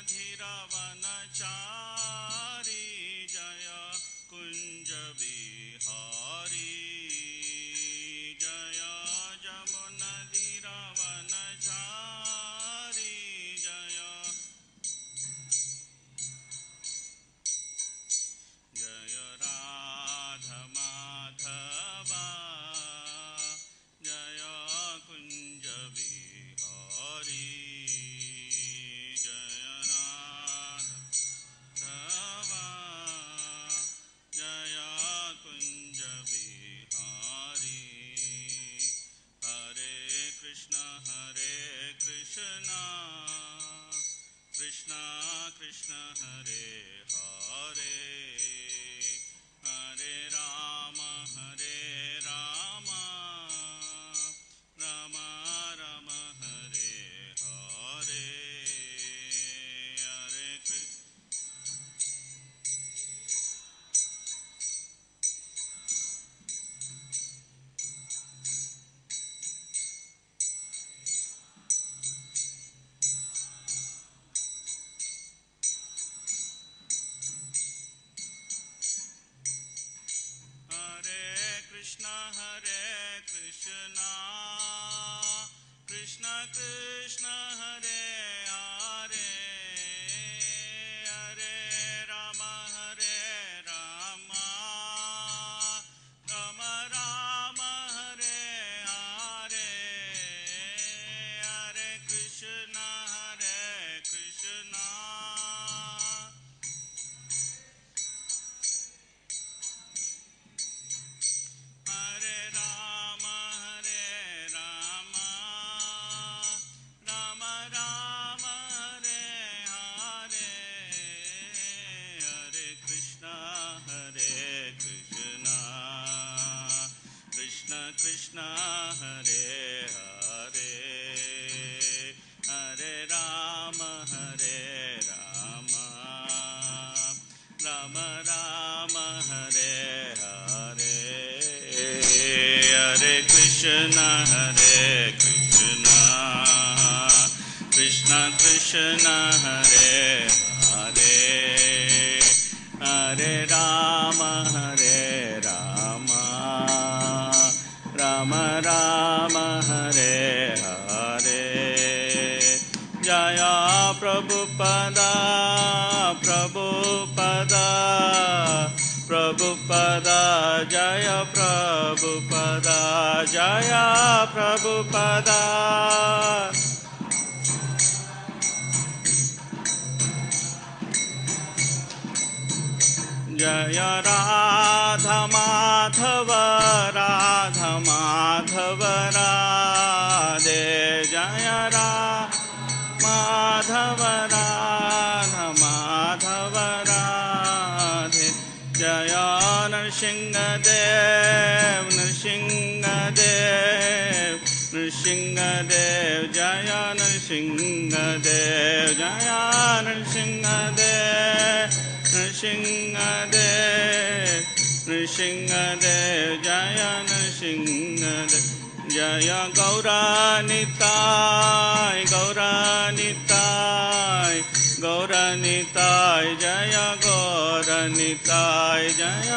वनचारी जय कुंज बिहारी जय जमुनधीर वनचारी जय जय राधा माधवा जय कुंज बिहारी जय राधा जय कुंज बिहारी हरे कृष्ण कृष्ण कृष्ण हरे हरे हरे राम राम राम हरे हरे हरे कृष्ण कृष्ण कृष्ण हरे हरे हरे राम राम राम हरे हरे हरे कृष्ण हरे राम राम राम हरे हरे हरे कृष्ण कृष्ण कृष्ण हरे हरे हरे राम राम राम हरे हरे हरे कृष्ण कृष्ण कृष्ण हरे हरे हरे राम राम राम हरे हरे जय प्रभुपदा प्रभुपदा जय प्रभुपदा जय प्रभुपदा जय राधा माधव राधे जय माधव राधे जय नृसिंहदेव जय नृसिंहदेव जय नृसिंहदेव जय नृसिंहदेव जय गौरानिताय जय गौरनिताय जय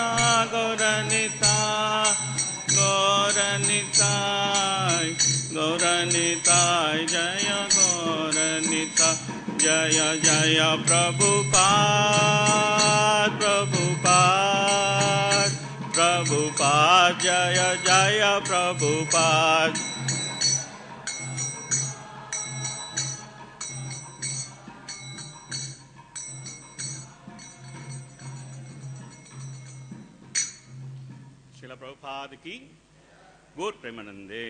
गौरनिताय जय गौरनिताय जय जय प्रभुपाद जय जय प्रभुपाद श्रील प्रभुपाद की गौर प्रेमानंदे।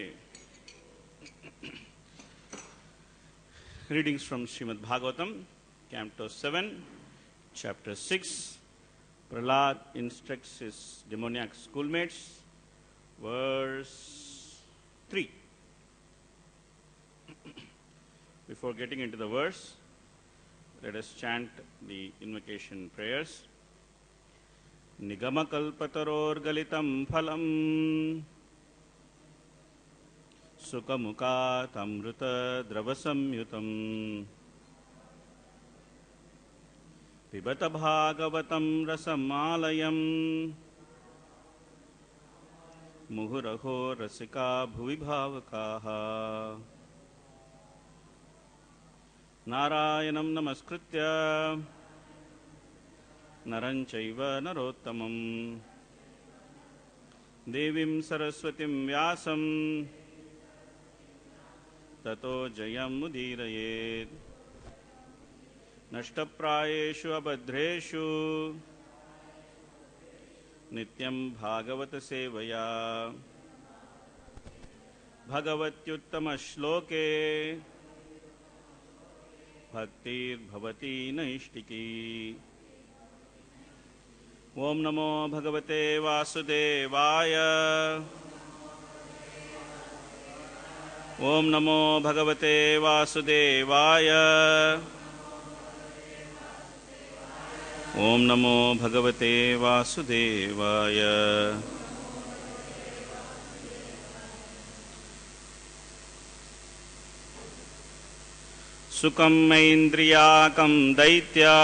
Readings from Srimad Bhagavatam, Canto 7, Chapter 6. Prahlad instructs his demoniac schoolmates, verse 3. Before getting into the verse, let us chant the invocation prayers. Nigamakalpatarorgalitam phalam Sukhamukat amruta dravasamyutam पिबत भागवतं रसमालयम् मुहुरहो रसिका भुवि भावकाः नारायणं नमस्कृत्य नरं चैव नरोत्तमं देवीं सरस्वतीं व्यासं ततो जयमुदीरयेत् नष्टप्रायेषु अभद्रेषु नित्यं भागवत सेवया भगवत्युत्तमश्लोके भक्तिर्भवति नैष्टिकी। ओम नमो भगवते वासुदेवाय। ओम नमो भगवते वासुदेवाय। ओम नमो भगवते वासुदेवाय। सुखं मैन्द्रियाकं दैत्या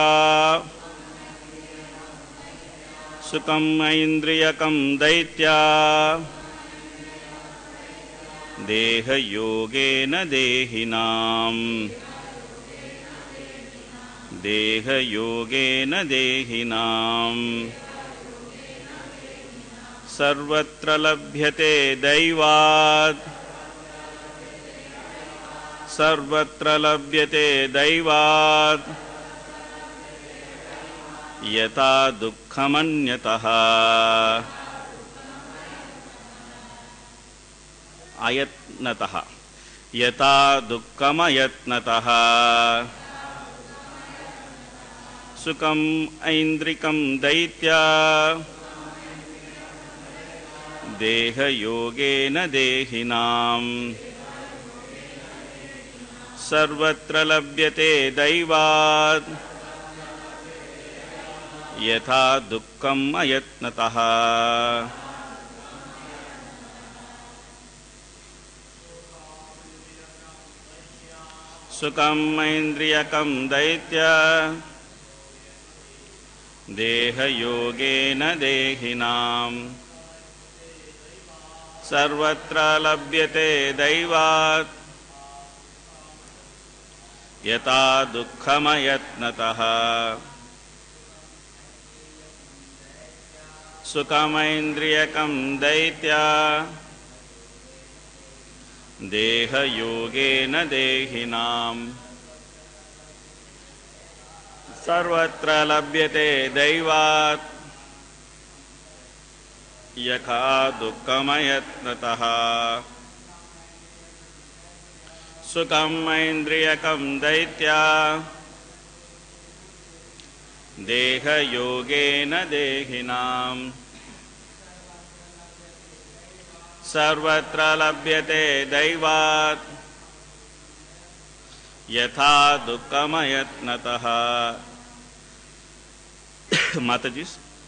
सुखं मैन्द्रियकं दैत्या देहयोगेन देहिनाम् देहयोगेन देहिनाम् सर्वत्र लभ्यते दैवात् सर्वत्र लभ्यते दैवात् यथा दुःखमन्यतः अयत्नतः यथा दुःखमयत्नतः सुखम् ऐन्द्रिकं दैत्या देहयोगेन देहिनाम् सर्वत्र लभ्यते दैवात् यथा दुःखम् अयत्नतः सुखम् ऐन्द्रियकं दैत्या देहयोगेन देहिनाम् सर्वत्र लभ्यते दैवात् यथा दुःखमयत्नतः सुखमैन्द्रियकं दैत्या देहयोगेन देहिनाम् सर्वत्र लभ्यते दैवात् यथा दुःखमयत्नतः सुखम् ऐन्द्रियकं दैत्या देहयोगेन देहिनाम् सर्वत्र लभ्यते दैवात् यथा दुःखमयत्नतः। माताजी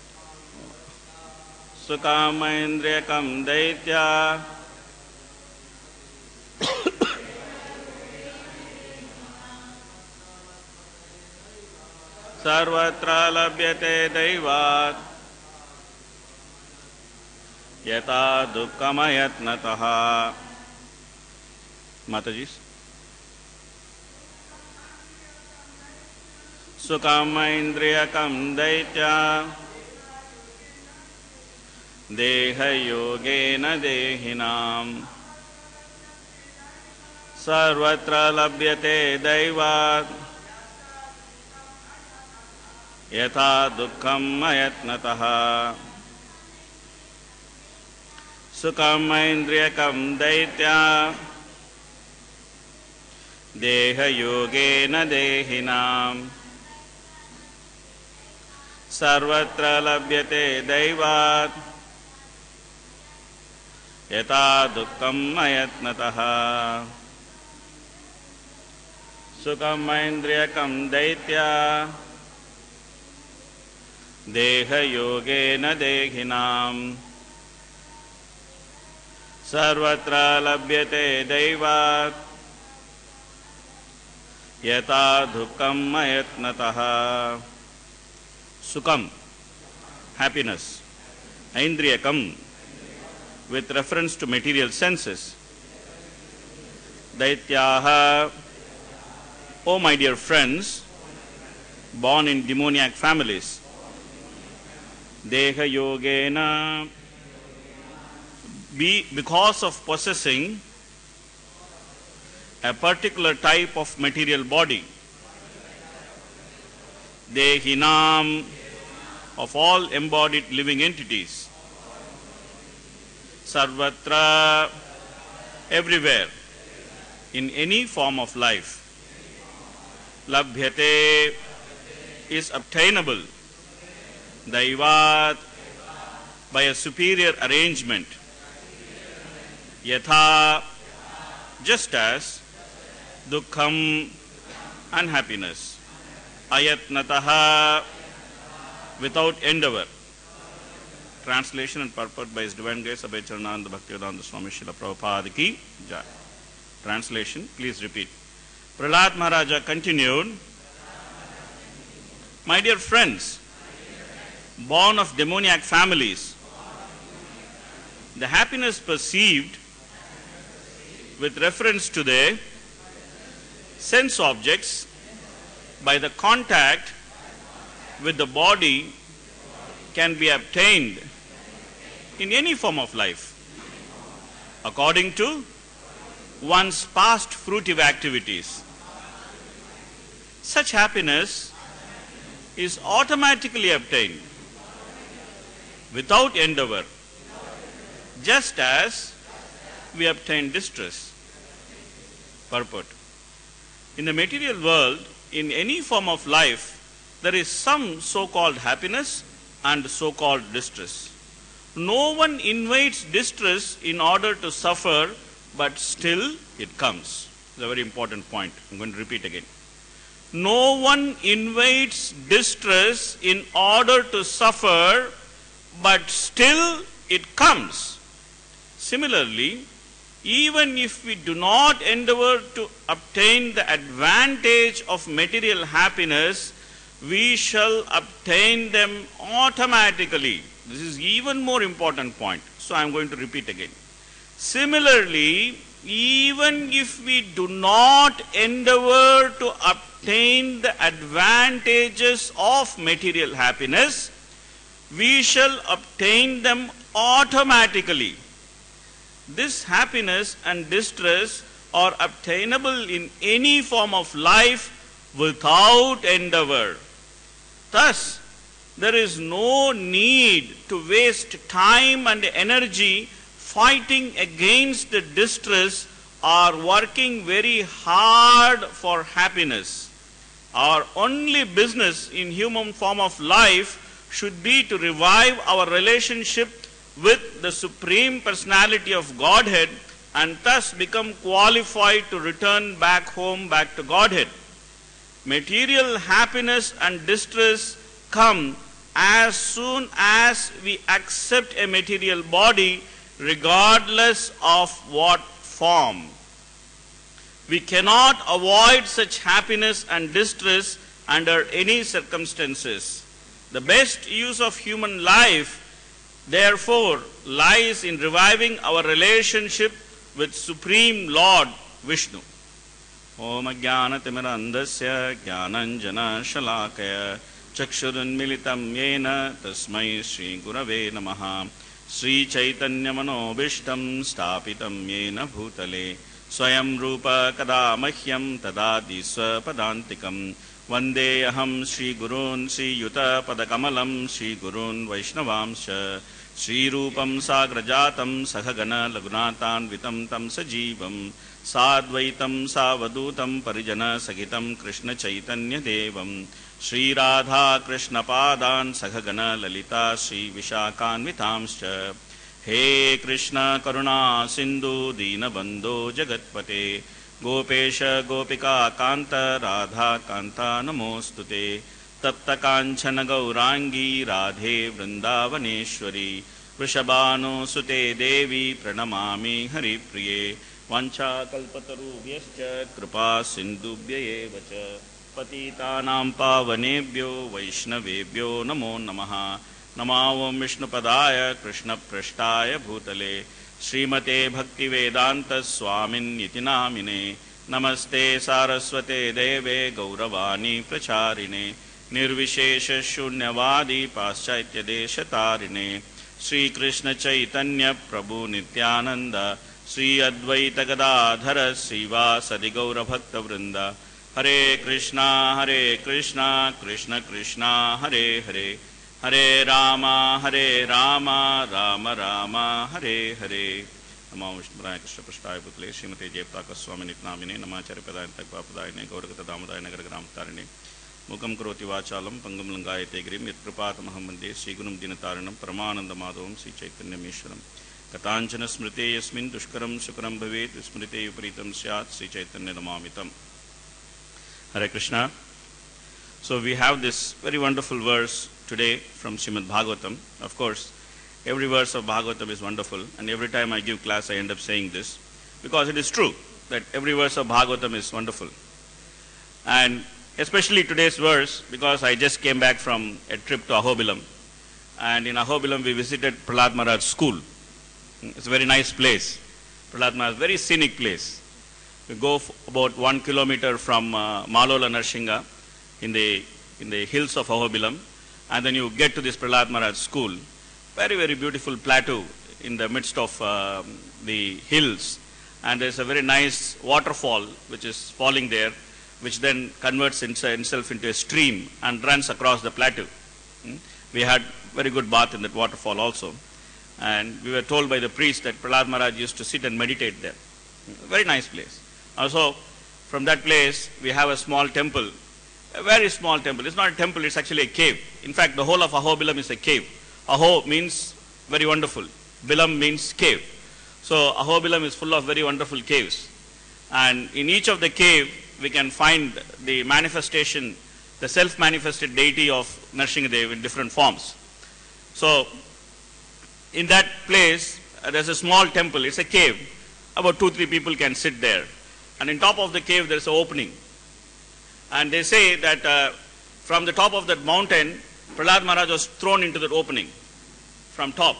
सुखमैन्द्रियकं दैत्या सर्वत्र लभ्यते दैवात् यथा दुःखमयत्नतः। माताजी सुखमैन्द्रियकं दैत्या देहयोगेन देहिनाम् सर्वत्र लभ्यते दैवात् यथा दुःखम् अयत्नतः। सुखमैन्द्रियकं दैत्या देहयोगेन देहिनाम् सर्वत्र लभ्यते दैवात् यथा दुःखम् अयत्नतः। सुखमैन्द्रियकं दैत्या देहयोगेन देहिनाम् सर्वत्र लभ्यते दैवात् यथा दुःखम् अयत्नतः। Sukham, happiness. Aindriyakam, with reference to material senses. Daityaha, O my dear friends, born in demoniac families. Deha yogena, because of possessing a particular type of material body. Dehinam, of all embodied living entities. Sarvatra, everywhere, in any form of life. Labhyate, is obtainable. Daivat, by a superior arrangement. Yatha, just as. Dukkham, unhappiness. Ayatnataha, without endeavor. Translation and purport by His Divine Grace Abhay Charananda Bhaktivedanta Swami Srila Prabhupada Ki Jai. Translation, please repeat. Prahlad Maharaja continued, my dear friends, born of demoniac families, the happiness perceived with reference to the sense objects by the contact with the body can be obtained in any form of life according to one's past fruitive activities. Such happiness is automatically obtained without endeavor, just as we obtain distress. Purport. In the material world, in any form of life, there is some so-called happiness and so-called distress. No one invades distress in order to suffer, but still it comes. It's a very important point. I'm going to repeat again. No one invades distress in order to suffer, but still it comes. Similarly, even if we do not endeavor to obtain the advantage of material happiness, we shall obtain them automatically. This is even more important point. So I am going to repeat again. Similarly, even if we do not endeavor to obtain the advantages of material happiness, we shall obtain them automatically. This happiness and distress are obtainable in any form of life without endeavor. Thus, there is no need to waste time and energy fighting against the distress or working very hard for happiness. Our only business in human form of life should be to revive our relationship with the Supreme Personality of Godhead and thus become qualified to return back home, back to Godhead. Material happiness and distress come as soon as we accept a material body, regardless of what form. We cannot avoid such happiness and distress under any circumstances. The best use of human life, therefore, lies in reviving our relationship with Supreme Lord Vishnu. Om Ajnanatimmirandasya Jnananjana Shalakaya Chakshurunmilitam Yena Tasmai Shri Gurave Namaha Sri Chaitanya Manobishtam Stapitam Yena Bhutale Swayam Rupa Kada Mahyam Tadadi Swapadantikam Vande Aham Shri Gurun Sri Yuta Padakamalam Shri Gurun Vaishnavamsha Shri Rupam Sagrajatam Sahagana Lagunatan Vitam Tam Sajivam Sadvaitam Savadutam Parijana Sagitam Krishna Chaitanya Devam Shri Radha Krishna Padan Sahagana Lalita Shri Vishakan Vitamscha He Krishna Karuna Sindhu Dina Bandho Jagatpate Gopesha Gopika Kanta Radha Kanta Namostute Tapta Kanchana Gaurangi Radhe Vrindavaneshwari Vrishabhanu Sute Devi Pranamami Haripriye Vancha Kalpatarubhyascha Kripa Sindhubhya Evacha पतितानां पावनेभ्यो वैष्णवेभ्यो नमो नमः। नमो विष्णुपदाय कृष्णपृष्ठाय भूतले श्रीमते भक्तिवेदांत स्वामिन्निति नामिने। नमस्ते सारस्वते देवे गौरवाणी प्रचारिणे निर्विशेष शून्यवादी पाश्चात्य देशतारिणे। श्री कृष्ण चैतन्य प्रभु नित्यानंद श्री अद्वैत गदाधर श्रीवासदि गौरभक्तवृंद। हरे कृष्णा कृष्ण कृष्णा हरे हरे, हरे राम राम राम हरे हरे। नमो विष्णुपदाय कृष्णपृष्ठाय भूतले श्रीमते जयप्रकाशस्वामिनिति नामिने। नमाचार्य पदाय तत्त्वपदायिने गौरगत दामोदाय नगरग्रामतारिणे। मुखं करोति वाचालं पंगुं लंघयते गिरिं यत्कृपातमहं वन्दे श्रीगुरुं दीनतारिणं परमानन्दमाधवं श्रीचैतन्यमीश्वरम्। कथाञ्चन स्मृते यस्मिन् दुष्करं सुकरं भवेत् विस्मृते विपरीतं स्यात् श्रीचैतन्यनमामितम्। Hare Krishna. So we have this very wonderful verse today from Srimad Bhagavatam. Of course, every verse of Bhagavatam is wonderful, and every time I give class I end up saying this, because it is true that every verse of Bhagavatam is wonderful. And especially today's verse, because I just came back from a trip to Ahobilam, and in Ahobilam we visited Prahlad Maharaj's school. It's a very nice place. Prahlad Maharaj, very scenic place. We go about 1 kilometer from Malola Narsingha in the hills of Ahobilam, and then you get to this Prahlad Maharaj school. Very, very beautiful plateau in the midst of the hills, and there's a very nice waterfall which is falling there, which then converts itself into a stream and runs across the plateau. We had very good bath in that waterfall also, and we were told by the priest that Prahlad Maharaj used to sit and meditate there. Very nice place. Also, from that place we have a small temple, a very small temple. It's not a temple, it's actually a cave. In fact, the whole of Ahobilam is a cave. Aho means very wonderful, Bilam means cave. So Ahobilam is full of very wonderful caves, and in each of the cave we can find the manifestation, the self-manifested deity of Nrsimhadev in different forms. So in that place there's a small temple, it's a cave. About 2-3 people can sit there, and in top of the cave there's an opening. And they say that from the top of that mountain, Prahlad Maharaj was thrown into that opening from top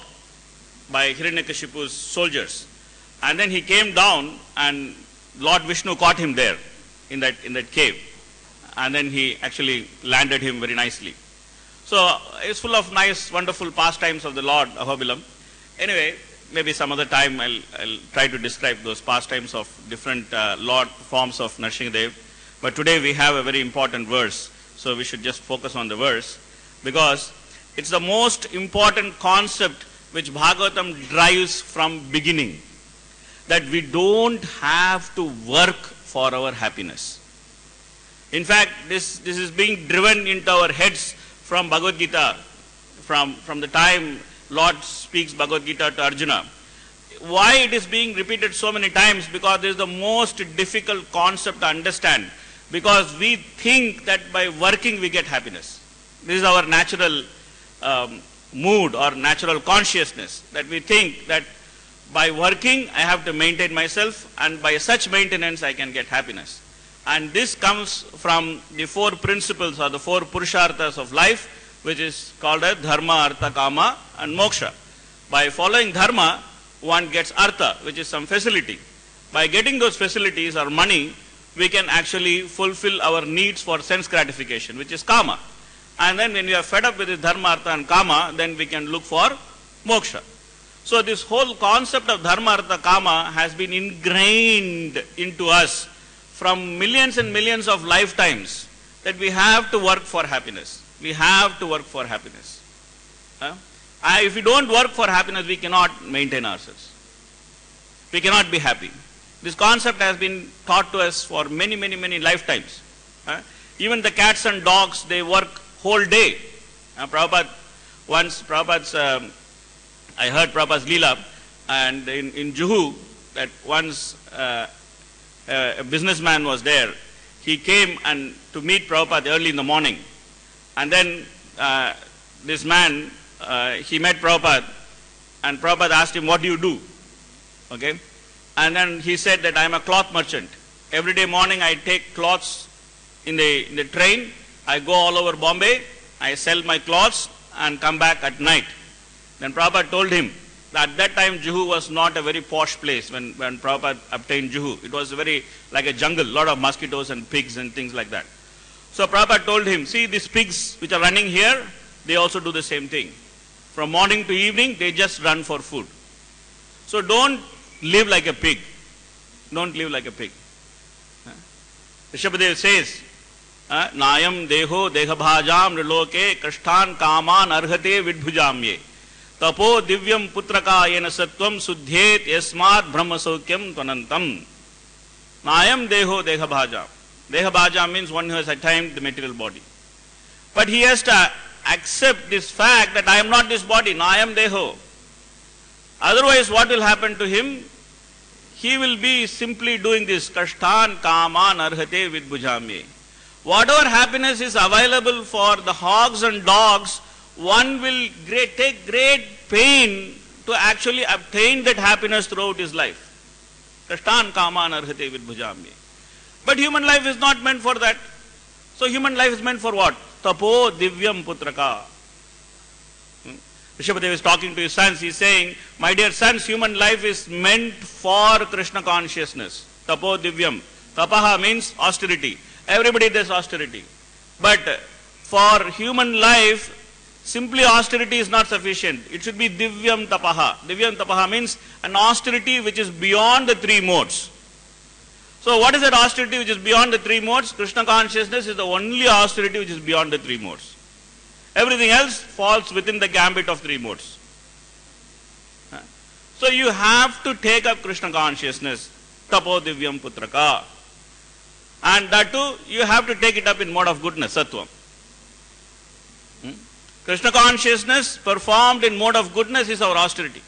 by Hiranyakashipu's soldiers. And then he came down, and Lord Vishnu caught him there in that cave. And then he actually landed him very nicely. So it's full of nice, wonderful pastimes of the Lord Ahobilam. Anyway, maybe some other time I'll try to describe those pastimes of different Lord forms of Nrsimhadev. But today we have a very important verse, so we should just focus on the verse, because it's the most important concept which Bhagavatam drives from beginning, that we don't have to work for our happiness. In fact, this is being driven into our heads from Bhagavad Gita, from the time Lord speaks Bhagavad Gita to Arjuna. Why it is being repeated so many times? Because this is the most difficult concept to understand. Because we think that by working we get happiness. This is our natural mood or natural consciousness, that we think that by working I have to maintain myself, and by such maintenance I can get happiness. And this comes from the 4 principles or the 4 purusharthas of life, which is called as dharma, artha, kama and moksha. By following dharma, one gets artha, which is some facility. By getting those facilities or money, we can actually fulfill our needs for sense gratification, which is kama. And then when we are fed up with this dharma, artha and kama, then we can look for moksha. So this whole concept of dharma, artha, kama has been ingrained into us from millions and millions of lifetimes, that we have to work for happiness. We have to work for happiness. If we don't work for happiness, we cannot maintain ourselves. We cannot be happy. This concept has been taught to us for many, many, many lifetimes. Even the cats and dogs, they work whole day. I heard Prabhupada's Leela, and in Juhu, that once a businessman was there. He came and to meet Prabhupada early in the morning. And then this man, he met Prabhupada, and Prabhupada asked him, what do you do? Okay. And then he said that I am a cloth merchant. Every day morning I take cloths in the train, I go all over Bombay, I sell my clothes and come back at night. Then Prabhupada told him that at that time Juhu was not a very posh place when Prabhupada obtained Juhu. It was very like a jungle, lot of mosquitoes and pigs and things like that. So Prabhupada told him, see these pigs which are running here, they also do the same thing. From morning to evening, they just run for food. So don't live like a pig. Don't live like a pig. Rishabhadev says, Nayam deho dehabhajam niloke krishtan kaman arhate vidbhujamye. Tapo divyam putraka yena sattvam suddhyet yasmat brahmasokyam tvanantam. Nayam deho dehabhajam. Dehabhajam means one who has attained the material body. But he has to accept this fact that I am not this body, Nayam deho. Otherwise what will happen to him? He will be simply doing this, Kashtan kaman arhate vidbhujamye. Whatever happiness is available for the hogs and dogs, one will take great pain to actually obtain that happiness throughout his life. Kashtan kaman arhate vidbhujamye. But human life is not meant for that. So human life is meant for what? Tapo divyam putraka. Rishabhadev is talking to his sons. He is saying, my dear sons, human life is meant for Krishna consciousness. Tapo divyam. Tapaha means austerity. Everybody does austerity. But for human life, simply austerity is not sufficient. It should be divyam tapaha. Divyam tapaha means an austerity which is beyond the three modes. So what is that austerity which is beyond the three modes? Krishna consciousness is the only austerity which is beyond the three modes. Everything else falls within the gambit of three modes. So you have to take up Krishna consciousness, tapo divyam putraka. And that too, you have to take it up in mode of goodness, sattvam. Krishna consciousness performed in mode of goodness is our austerity.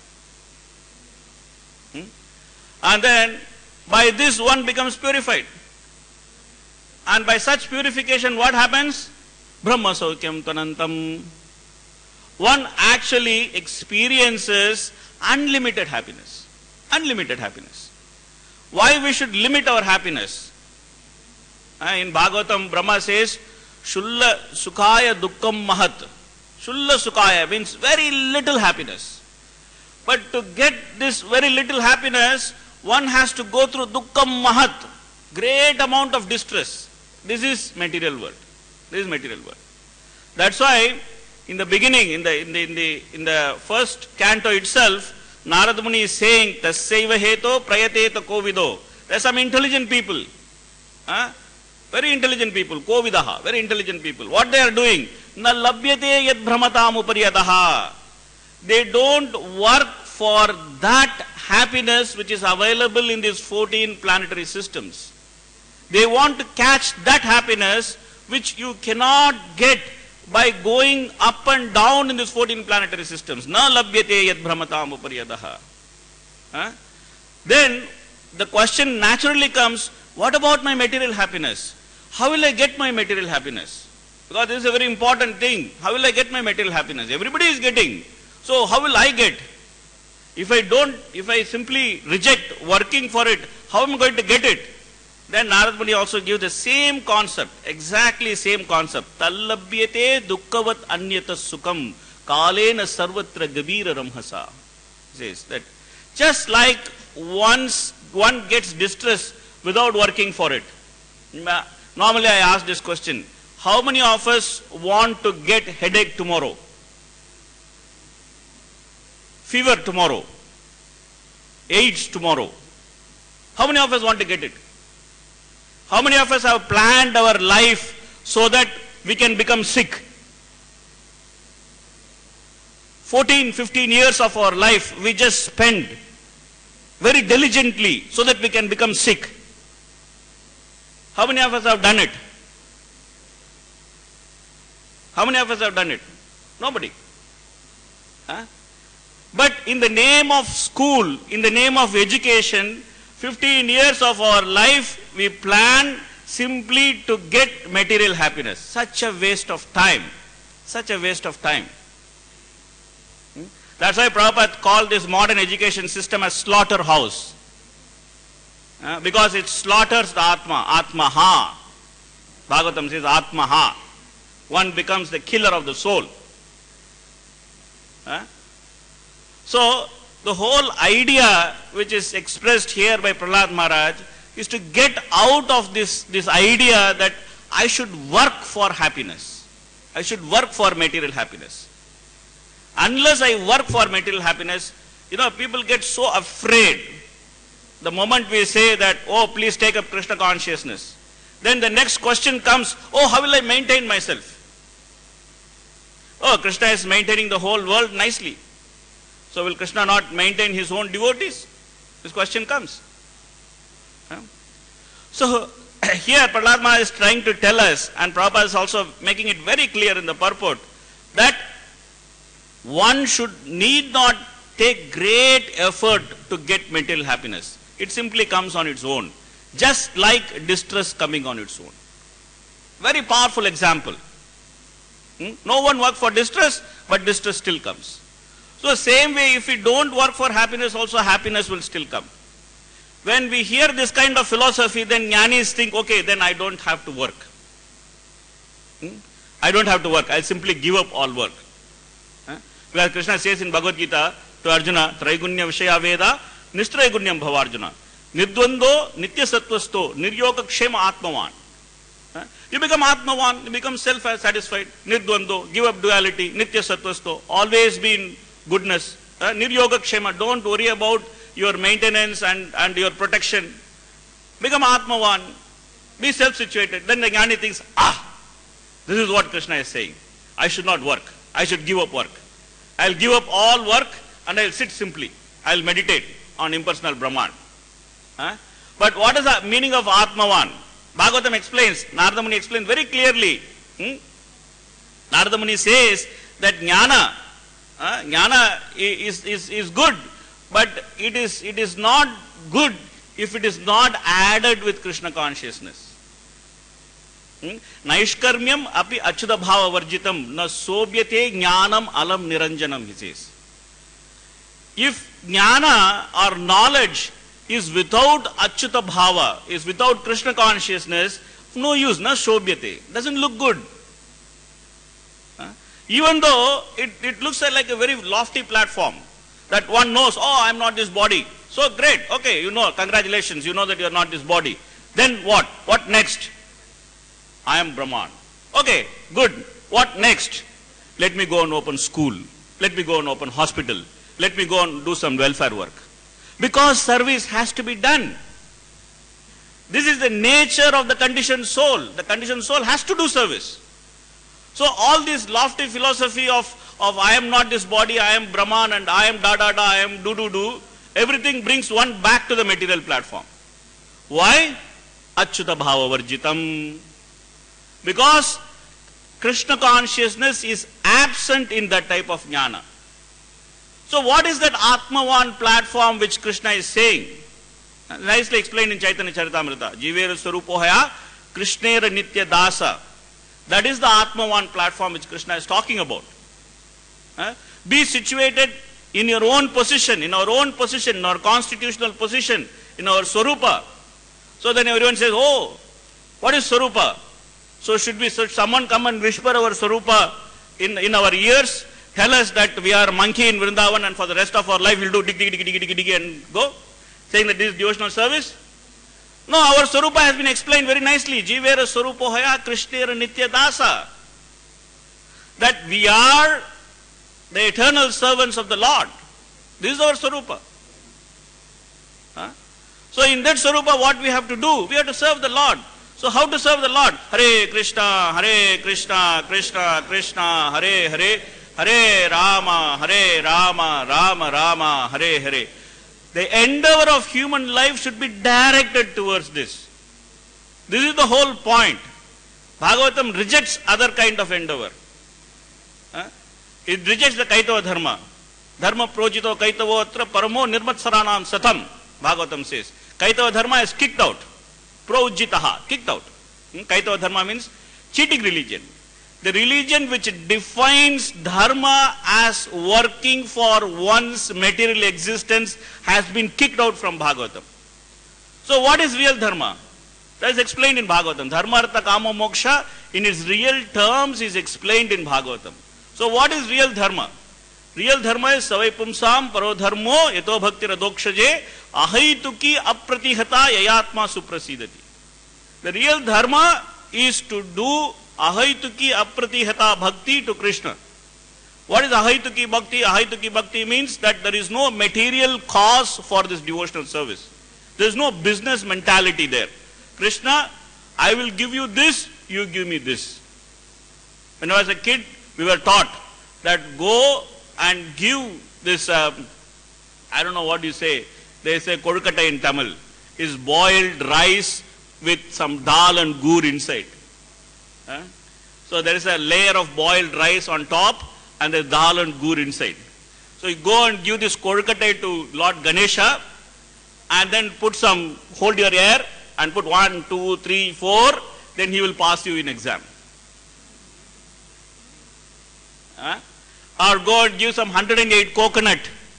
And then by this one becomes purified. And by such purification what happens? Brahma Saukyam Tvanantam. One actually experiences unlimited happiness. Unlimited happiness. Why we should limit our happiness? In Bhagavatam, Brahma says, Shulla Sukhaya Dukkham Mahat. Shulla Sukhaya means very little happiness. But to get this very little happiness, one has to go through Dukkham Mahat. Great amount of distress. This is material world. This is material world. That's why in the beginning, in the first canto itself, Narada Muni is saying, Tassaiva heto prayateta kovido. There are some intelligent people. Very intelligent people. Kovidaha. Very intelligent people. What they are doing? Na labhyate yad brahmatam upariyataha. They don't work for that happiness which is available in these 14 planetary systems. They want to catch that happiness which you cannot get by going up and down in these 14 planetary systems. Na labhyate yad brahmatam upariyataha. Then the question naturally comes, what about my material happiness? How will I get my material happiness? Because this is a very important thing. How will I get my material happiness? Everybody is getting. So how will I get? If I simply reject working for it, how am I going to get it? Then Narada Muni also gives the same concept, exactly same concept. Tallabhyate dukkhavat anyata sukham kalena sarvatra gabira ramhasa. Says that just like once one gets distress without working for it. Normally I ask this question, how many of us want to get headache tomorrow? Fever tomorrow? AIDS tomorrow? How many of us want to get it? How many of us have planned our life so that we can become sick? 14, 15 years of our life we just spend very diligently so that we can become sick. How many of us have done it? How many of us have done it? Nobody. But in the name of school, in the name of education, 15 years of our life we plan simply to get material happiness. Such a waste of time. Such a waste of time. That's why Prabhupada called this modern education system as slaughterhouse. Because it slaughters the Atma, Atmaha. Bhagavatam says Atmaha. One becomes the killer of the soul. So, the whole idea which is expressed here by Prahlad Maharaj is to get out of this idea that I should work for happiness. I should work for material happiness. Unless I work for material happiness, people get so afraid. The moment we say that, oh, please take up Krishna consciousness, then the next question comes, oh, how will I maintain myself? Oh, Krishna is maintaining the whole world nicely. So will Krishna not maintain his own devotees? This question comes. So here Prahlad Maharaj is trying to tell us, and Prabhupada is also making it very clear in the purport, that one need not take great effort to get material happiness. It simply comes on its own, just like distress coming on its own. Very powerful example. No one works for distress, but distress still comes. So same way, if we don't work for happiness, also happiness will still come. When we hear this kind of philosophy, then jnanis think, okay, then I don't have to work. I don't have to work. I'll simply give up all work. Where Krishna says in Bhagavad Gita to Arjuna, Traigunya Vishaya Veda, Nishtraigunyam Bhavarjuna, Nidvando Nitya Sattvasto, Niryoga Kshema Atmavan. You become Atmavan, you become self-satisfied, Nidvando, give up duality, Nitya Sattvasto, always be in goodness. Niryoga Kshema, don't worry about your maintenance and your protection. Become Atmavan, be self-situated. Then the Jnani thinks, this is what Krishna is saying. I should not work. I should give up work. I'll give up all work and I'll sit simply. I'll meditate on impersonal Brahman. But what is the meaning of Atmavan? Bhagavatam explains, Narada Muni explains very clearly. Narada Muni says that jnana is good, but it is not good if it is not added with Krishna consciousness. Naishkarmyam api achyuta bhava varjitam na sobyate jnanam alam niranjanam, he says. If jnana or knowledge is without achyuta bhava, is without Krishna consciousness, no use, na sobyate, doesn't look good. Even though it looks like a very lofty platform, that one knows, oh, I am not this body. So great, okay, congratulations, you know that you are not this body. Then what? What next? I am Brahman. Okay, good. What next? Let me go and open school. Let me go and open hospital. Let me go and do some welfare work. Because service has to be done. This is the nature of the conditioned soul. The conditioned soul has to do service. So all this lofty philosophy of I am not this body, I am Brahman, and I am da-da-da, I am do-do-do, everything brings one back to the material platform. Why? Achyuta bhava varjitam. Because Krishna consciousness is absent in that type of jnana. So what is that Atmavan platform which Krishna is saying? Nicely explained in Chaitanya Charitamrita. Jivera Swarupohaya Krishnera Nitya Dasa. That is the Atmavan platform which Krishna is talking about. Be situated in your own position, in our own position, in our constitutional position, in our Swarupa. So then everyone says, oh, what is Swarupa? So should someone come and whisper our Swarupa in our ears, tell us that we are monkey in Vrindavan and for the rest of our life we'll do dig, dig, dig, dig, dig, dig and go, saying that this is devotional service? No, our Swarupa has been explained very nicely. Jivera Swarupohaya Krishnera Nitya Dasa. That we are the eternal servants of the Lord. This is our Swarupa. So in that Swarupa, what we have to do? We have to serve the Lord. So how to serve the Lord? Hare Krishna, Krishna Krishna, Hare Hare, Hare Rama, Rama Rama, Hare Hare. The endeavor of human life should be directed towards this. This is the whole point. Bhagavatam rejects other kind of endeavor. It rejects the Kaitava Dharma. Dharma projito Kaitavo atra paramo nirmatsaranam satam, Bhagavatam says. Kaitava Dharma is kicked out. Projitaha, kicked out. Kaitava Dharma means cheating religion. The religion which defines dharma as working for one's material existence has been kicked out from Bhagavatam. So what is real dharma? That is explained in Bhagavatam. Dharma, artha, kama, moksha in its real terms is explained in Bhagavatam. So what is real dharma? Real dharma is savai pumsam paro dharmo yato bhakti radokshaje ahaituki apratihata yayatma suprasidati. The real dharma is to do ahaituki apratihata bhakti to Krishna. What is ahaituki bhakti? Ahaituki bhakti means that there is no material cause for this devotional service. There is no business mentality there. Krishna, I will give you this, you give me this. When I was a kid, we were taught that go and give this, I don't know what you say, they say kodukata in Tamil, is boiled rice with some dal and gur inside. So there is a layer of boiled rice on top and there is dal and gur inside. So you go and give this kodukata to Lord Ganesha and then put some, hold your ear and put 1, 2, 3, 4, then he will pass you in exam. Or go and give some 108 coconut.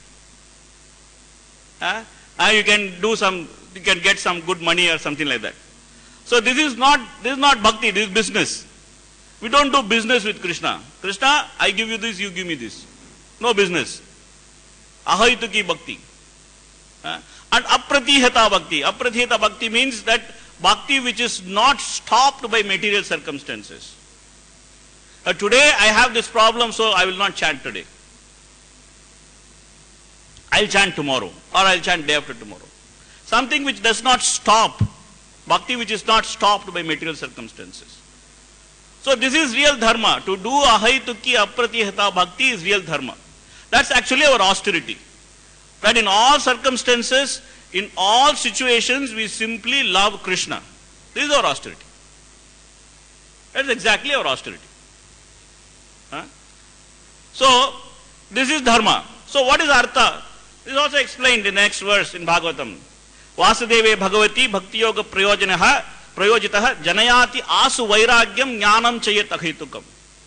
You can do some, you can get some good money or something like that. So this is not bhakti, this is business. We don't do business with Krishna. Krishna, I give you this, you give me this. No business. Ahaituki bhakti. And apratihata bhakti. Apratihata bhakti means that bhakti which is not stopped by material circumstances. Today I have this problem, so I will not chant today. I'll chant tomorrow, or I'll chant day after tomorrow. Something which does not stop. Bhakti which is not stopped by material circumstances. So this is real dharma. To do ahaituki apratihata bhakti is real dharma. That's actually our austerity. That in all circumstances, in all situations, we simply love Krishna. This is our austerity. That is exactly our austerity. So, this is dharma. So, what is artha? This is also explained in the next verse in Bhagavatam. Vasudeve bhagavati bhakti yoga prayojanaha prayojitaha janayati asu vairagyam jnanam chayat ahitukam.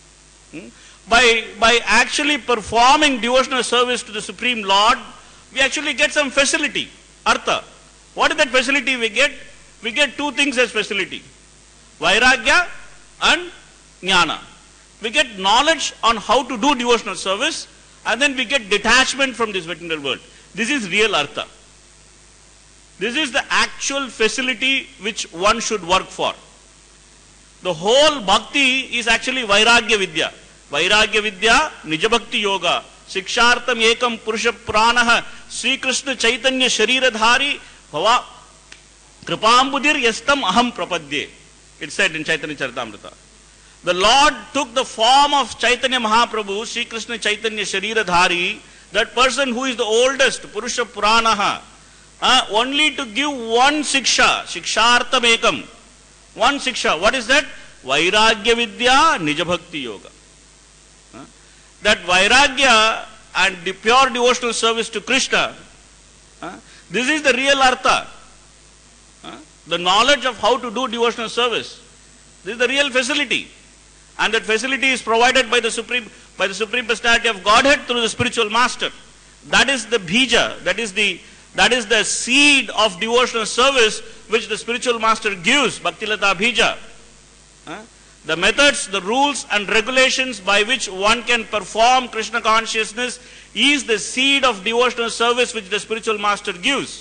By actually performing devotional service to the Supreme Lord, we actually get some facility, artha. What is that facility we get? We get two things as facility. Vairagya and jnana. We get knowledge on how to do devotional service, and then we get detachment from this material world. This is real artha. This is the actual facility which one should work for. The whole bhakti is actually Vairagya Vidya. Vairagya Vidya, Nija Bhakti Yoga, Sikshartam Ekam Purusha Pranaha, Sri Krishna Chaitanya Shariradhari, Bhava Kripambudir Yastam Aham Prapadye. It said in Chaitanya Charitamrita. The Lord took the form of Chaitanya Mahaprabhu, Sri Krishna Chaitanya Shariradhari, that person who is the oldest, Purusha Puranaha, only to give one siksha, Sikshartam Ekam. One siksha. What is that? Vairagya Vidya, Nija Bhakti Yoga. That Vairagya and the pure devotional service to Krishna, this is the real artha. The knowledge of how to do devotional service. This is the real facility. And that facility is provided by the Supreme Personality of Godhead through the spiritual master. That is the bija, that is the seed of devotional service which the spiritual master gives, Bhaktilata Bija. The methods, the rules and regulations by which one can perform Krishna consciousness is the seed of devotional service which the spiritual master gives.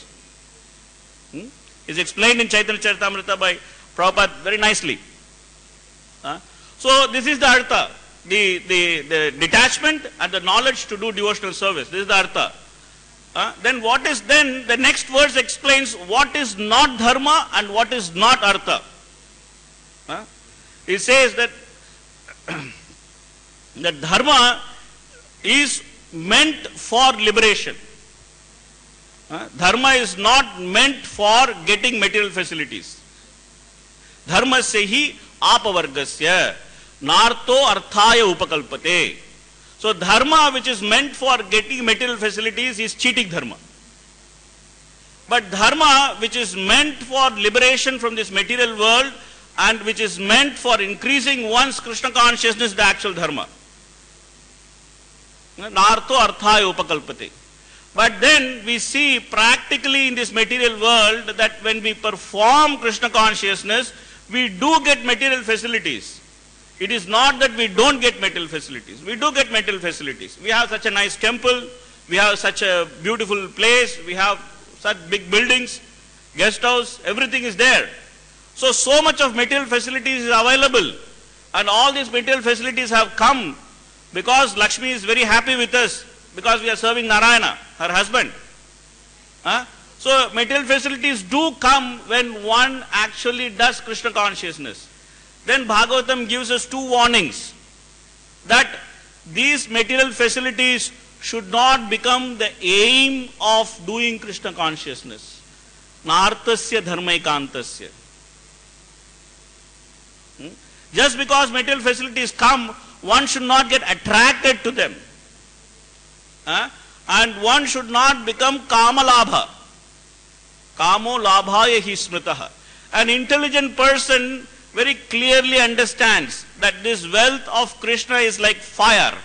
Is explained in Chaitanya Charitamrita by Prabhupada very nicely. So this is the artha, the detachment and the knowledge to do devotional service. This is the artha. Then what is then, the next verse explains what is not dharma and what is not artha. It says that, that dharma is meant for liberation. Dharma is not meant for getting material facilities. Dharma sehi apavargasya narto arthaya upakalpate. So dharma which is meant for getting material facilities is cheating dharma. But dharma which is meant for liberation from this material world and which is meant for increasing one's Krishna consciousness is the actual dharma. Narto arthaya upakalpate. But then we see practically in this material world that when we perform Krishna consciousness, we do get material facilities. It is not that we don't get material facilities. We do get material facilities. We have such a nice temple. We have such a beautiful place. We have such big buildings, guest house, everything is there. So much of material facilities is available. And all these material facilities have come because Lakshmi is very happy with us, because we are serving Narayana, her husband. So material facilities do come when one actually does Krishna consciousness. Then Bhagavatam gives us two warnings, that these material facilities should not become the aim of doing Krishna consciousness. Nartasya dharmaikantasya. Just because material facilities come, one should not get attracted to them. And one should not become kamalabha. Kamo labhaya hi smritaha. An intelligent person very clearly understands that this wealth of Krishna is like fire.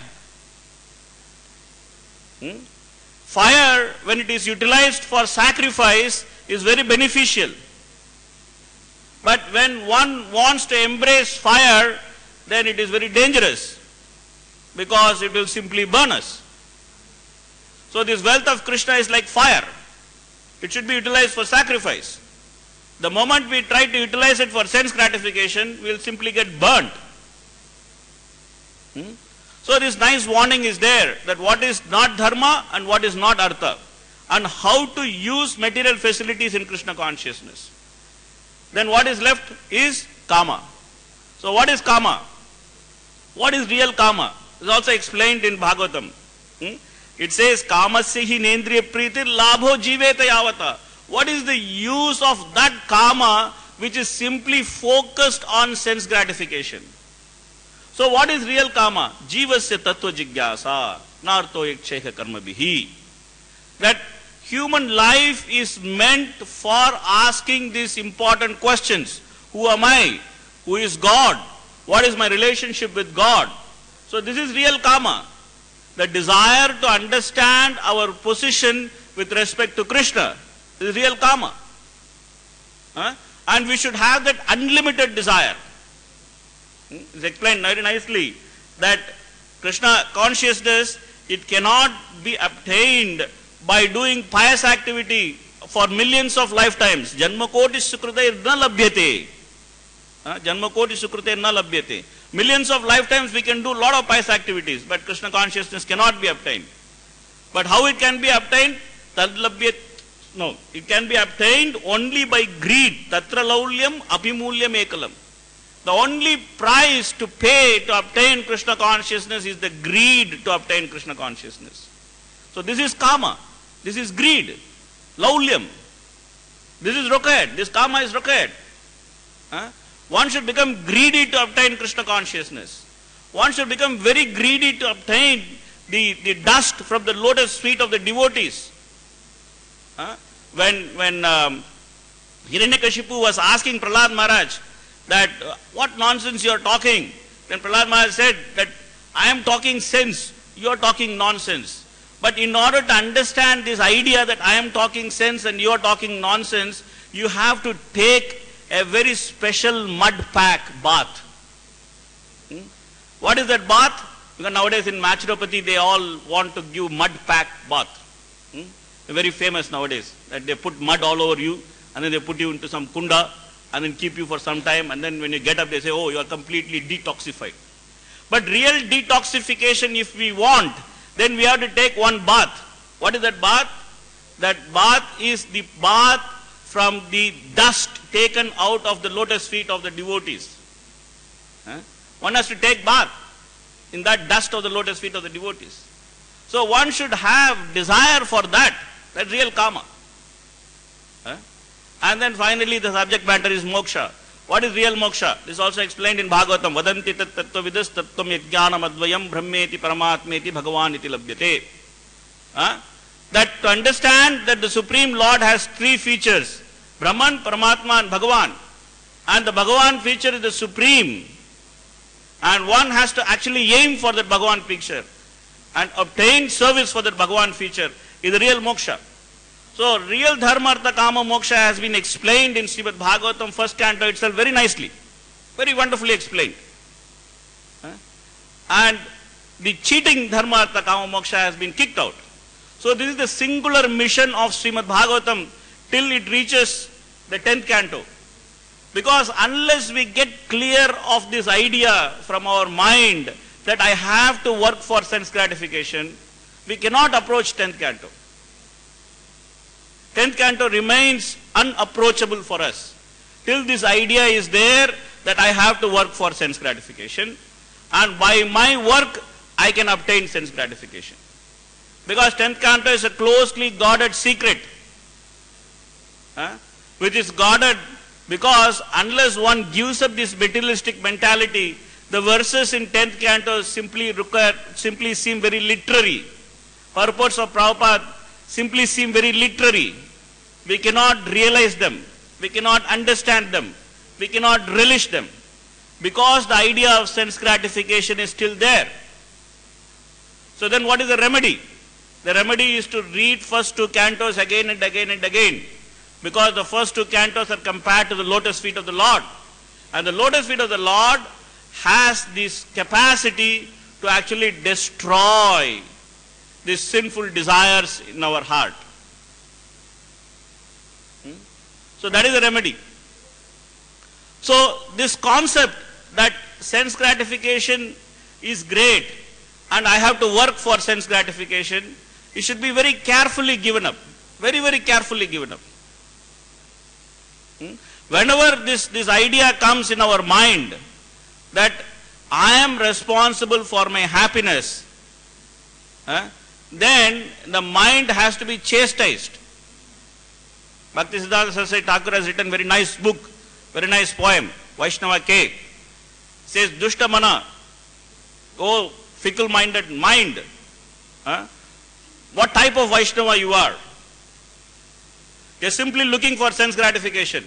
Fire, when it is utilized for sacrifice, is very beneficial. But when one wants to embrace fire, then it is very dangerous, because it will simply burn us. So this wealth of Krishna is like fire. It should be utilized for sacrifice. The moment we try to utilize it for sense gratification, we will simply get burnt. So this nice warning is there, that what is not dharma and what is not artha, and how to use material facilities in Krishna consciousness. Then what is left is kama. So what is kama? What is real kama? It is also explained in Bhagavatam. It says, kamasya hi nendriya pritir labho jiveta yavata. What is the use of that kama which is simply focused on sense gratification? So what is real kama? Jivasya tattva jigyasa narto yaksheha karma bihi. That human life is meant for asking these important questions. Who am I? Who is God? What is my relationship with God? So this is real kama. The desire to understand our position with respect to Krishna is real kama. And we should have that unlimited desire. It's explained very nicely that Krishna consciousness, it cannot be obtained by doing pious activity for millions of lifetimes. Janma koti sukrutair na labhyate. Janma koti sukrutair na labhyate. Millions of lifetimes we can do a lot of pious activities, but Krishna consciousness cannot be obtained. But how it can be obtained? Tadlabhyat. No, it can be obtained only by greed. Tatra laulyam apimulyam ekalam. The only price to pay to obtain Krishna consciousness is the greed to obtain Krishna consciousness. So this is kama. This is greed. Laulyam. This is rocket. This kama is rocket. One should become greedy to obtain Krishna consciousness. One should become very greedy to obtain the dust from the lotus feet of the devotees. When Hiranyakashipu was asking Prahlad Maharaj that what nonsense you are talking, then Prahlad Maharaj said that I am talking sense, you are talking nonsense. But in order to understand this idea that I am talking sense and you are talking nonsense, you have to take a very special mud pack bath. What is that bath? Because nowadays in Naturopathy they all want to give mud pack bath. Very famous nowadays, that they put mud all over you and then they put you into some kunda and then keep you for some time, and then when you get up they say, oh, you are completely detoxified. But real detoxification if we want, then we have to take one bath. What is that bath? That bath is the bath from the dust taken out of the lotus feet of the devotees. One has to take bath in that dust of the lotus feet of the devotees. So one should have desire for that. That's real kama. And then finally the subject matter is moksha. What is real moksha? This is also explained in Bhagavatam. Vadanti tat tattva vidas tattvam yajnanam advayam brahmeti paramatmeti bhagavan iti labhyate. That to understand that the Supreme Lord has three features. Brahman, Paramatma and Bhagavan. And the Bhagavan feature is the Supreme. And one has to actually aim for that Bhagavan picture and obtain service for that Bhagavan feature. is the real moksha. So real dharma, artha, kama, moksha has been explained in Srimad Bhagavatam first canto itself very nicely, very wonderfully explained. And the cheating dharma, artha, kama, moksha has been kicked out. So this is the singular mission of Srimad Bhagavatam till it reaches the 10th canto. Because unless we get clear of this idea from our mind that I have to work for sense gratification, we cannot approach 10th canto. 10th canto remains unapproachable for us till this idea is there that I have to work for sense gratification, and by my work I can obtain sense gratification. Because 10th canto is a closely guarded secret, which is guarded because unless one gives up this materialistic mentality, the verses in 10th canto simply seem very literary. Purports of Prabhupada simply seem very literary. We cannot realize them. We cannot understand them. We cannot relish them. Because the idea of sense gratification is still there. So then what is the remedy? The remedy is to read first two cantos again and again and again. Because the first two cantos are compared to the lotus feet of the Lord. And the lotus feet of the Lord has this capacity to actually destroy these sinful desires in our heart. So that is the remedy. So this concept that sense gratification is great and I have to work for sense gratification, it should be very carefully given up. Very, very carefully given up. Whenever this idea comes in our mind that I am responsible for my happiness, then the mind has to be chastised. Bhaktisiddhanta Saraswati Thakur has written a very nice book, very nice poem, Vaishnava K. Says, Dushta Mana, oh fickle-minded mind, what type of Vaishnava you are? You are simply looking for sense gratification.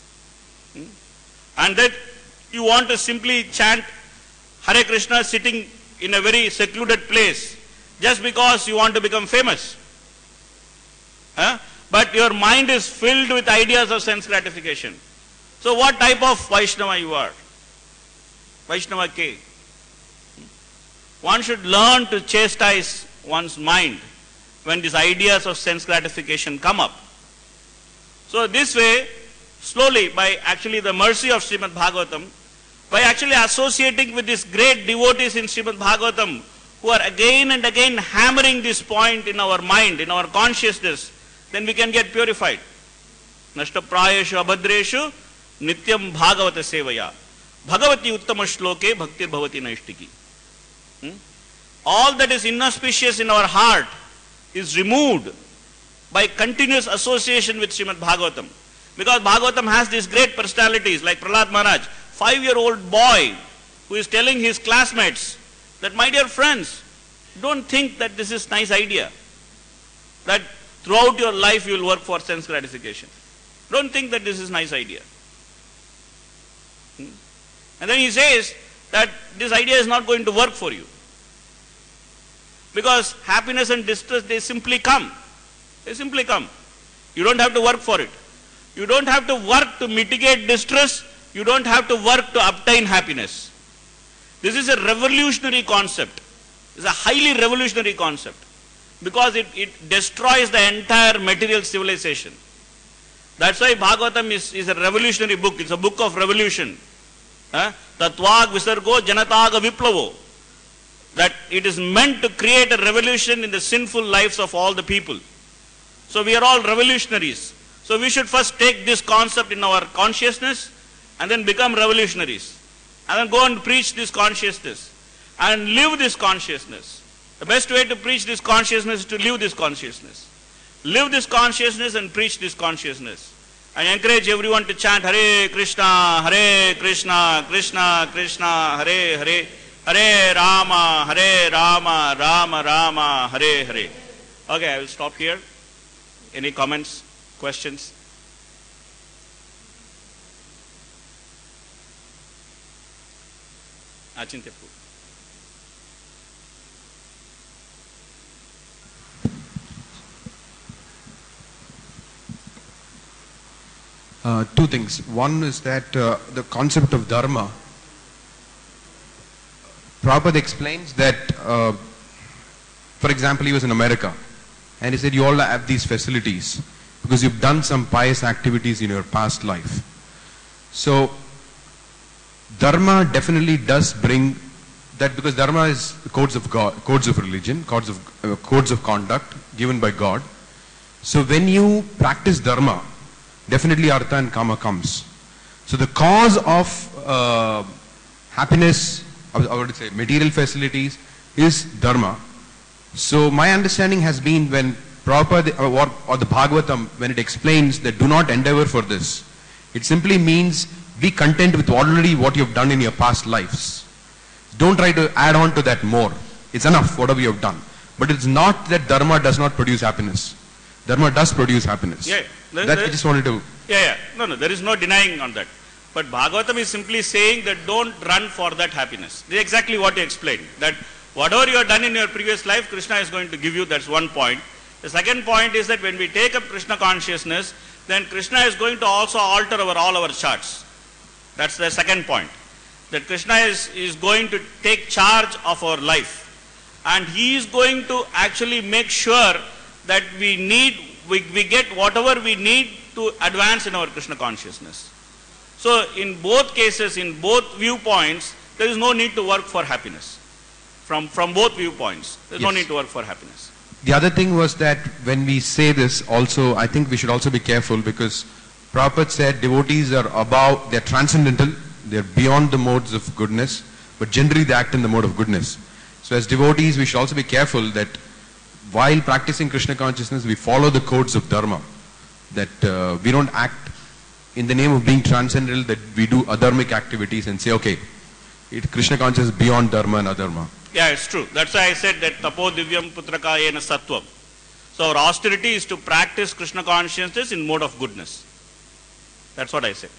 And that you want to simply chant Hare Krishna sitting in a very secluded place just because you want to become famous. But your mind is filled with ideas of sense gratification. So what type of Vaishnava you are? Vaishnava K. One should learn to chastise one's mind when these ideas of sense gratification come up. So this way, slowly, by actually the mercy of Srimad Bhagavatam, by actually associating with these great devotees in Srimad Bhagavatam, who are again and again hammering this point in our mind, in our consciousness, then we can get purified. Nashta prayeshu abhadreshu nityam bhagavata sevaya. Bhagavati uttama shloke bhaktir bhavati naishtiki. All that is inauspicious in our heart is removed by continuous association with Srimad Bhagavatam. Because Bhagavatam has these great personalities like Prahlad Maharaj, 5-year-old boy who is telling his classmates that, my dear friends, don't think that this is nice idea, that throughout your life you will work for sense gratification. Don't think that this is nice idea. And then he says that this idea is not going to work for you. Because happiness and distress, they simply come. They simply come. You don't have to work for it. You don't have to work to mitigate distress. You don't have to work to obtain happiness. This is a revolutionary concept. It's a highly revolutionary concept. Because it destroys the entire material civilization. That's why Bhagavatam is a revolutionary book. It's a book of revolution. Tatvag visargo janataga viplavo. That it is meant to create a revolution in the sinful lives of all the people. So we are all revolutionaries. So we should first take this concept in our consciousness and then become revolutionaries. And then go and preach this consciousness. And live this consciousness. The best way to preach this consciousness is to live this consciousness. Live this consciousness and preach this consciousness. I encourage everyone to chant Hare Krishna, Krishna Krishna, Hare Hare, Hare Rama, Rama Rama, Hare Hare. Okay, I will stop here. Any comments, questions? Achintyapu. Two things. One is that the concept of dharma, Prabhupada explains that, for example, he was in America and he said you all have these facilities because you've done some pious activities in your past life. So, dharma definitely does bring that, because dharma is the codes of God, codes of religion, codes of conduct given by God. So when you practice dharma, definitely artha and kama comes. So the cause of happiness, I would say material facilities, is dharma. So my understanding has been when Prabhupada or the Bhagavatam, when it explains that do not endeavor for this, it simply means be content with already what you have done in your past lives. Don't try to add on to that more. It's enough whatever you have done. But it's not that dharma does not produce happiness. Dharma does produce happiness. Yeah. That I just wanted to... Yeah. No, there is no denying on that. But Bhagavatam is simply saying that don't run for that happiness. This is exactly what you explained. That whatever you have done in your previous life, Krishna is going to give you. That's one point. The second point is that when we take up Krishna consciousness, then Krishna is going to also alter all our charts. That's the second point. That Krishna is going to take charge of our life. And he is going to actually make sure that we get whatever we need to advance in our Krishna consciousness. So in both cases, in both viewpoints, there is no need to work for happiness. From both viewpoints, there is no need to work for happiness. The other thing was that when we say this also, I think we should also be careful, because Prabhupada said devotees are above, they are transcendental, they are beyond the modes of goodness, but generally they act in the mode of goodness. So as devotees, we should also be careful that while practicing Krishna consciousness, we follow the codes of dharma. That we don't act in the name of being transcendental, that we do adharmic activities and say, okay, Krishna consciousness is beyond dharma and adharma. Yeah, it's true. That's why I said that tapo divyam putraka yena sattvam. So our austerity is to practice Krishna consciousness in mode of goodness. That's what I said.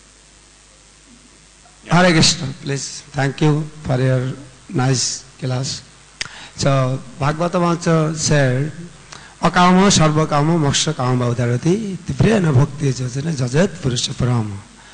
Yeah. Hare Krishna, please. Thank you for your nice class. So Bhagavatam also said, akama sarvakama moksha kama bhavdharati tivrena bhakti jajana jajat purusha parama.